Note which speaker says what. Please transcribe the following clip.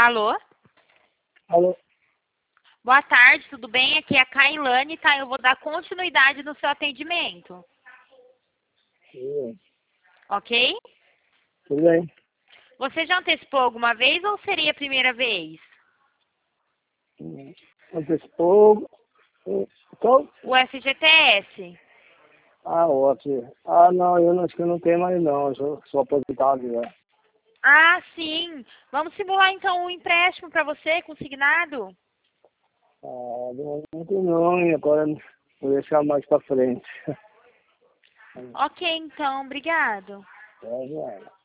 Speaker 1: Alô?
Speaker 2: Alô?
Speaker 1: Boa tarde, tudo bem? Aqui é a Kailane, tá? Eu vou dar continuidade no seu atendimento,
Speaker 2: Sim,
Speaker 1: ok?
Speaker 2: tudo bem.
Speaker 1: Você já antecipou alguma vez ou seria a primeira vez?
Speaker 2: Antecipou. Então,
Speaker 1: O FGTS.
Speaker 2: ótimo. Não, acho que eu não tenho mais não. Eu sou aposentado já.
Speaker 1: Ah, sim. Vamos simular então um empréstimo para você, consignado?
Speaker 2: De momento não, e agora vou deixar mais pra frente.
Speaker 1: Ok, então, obrigado.
Speaker 2: Já.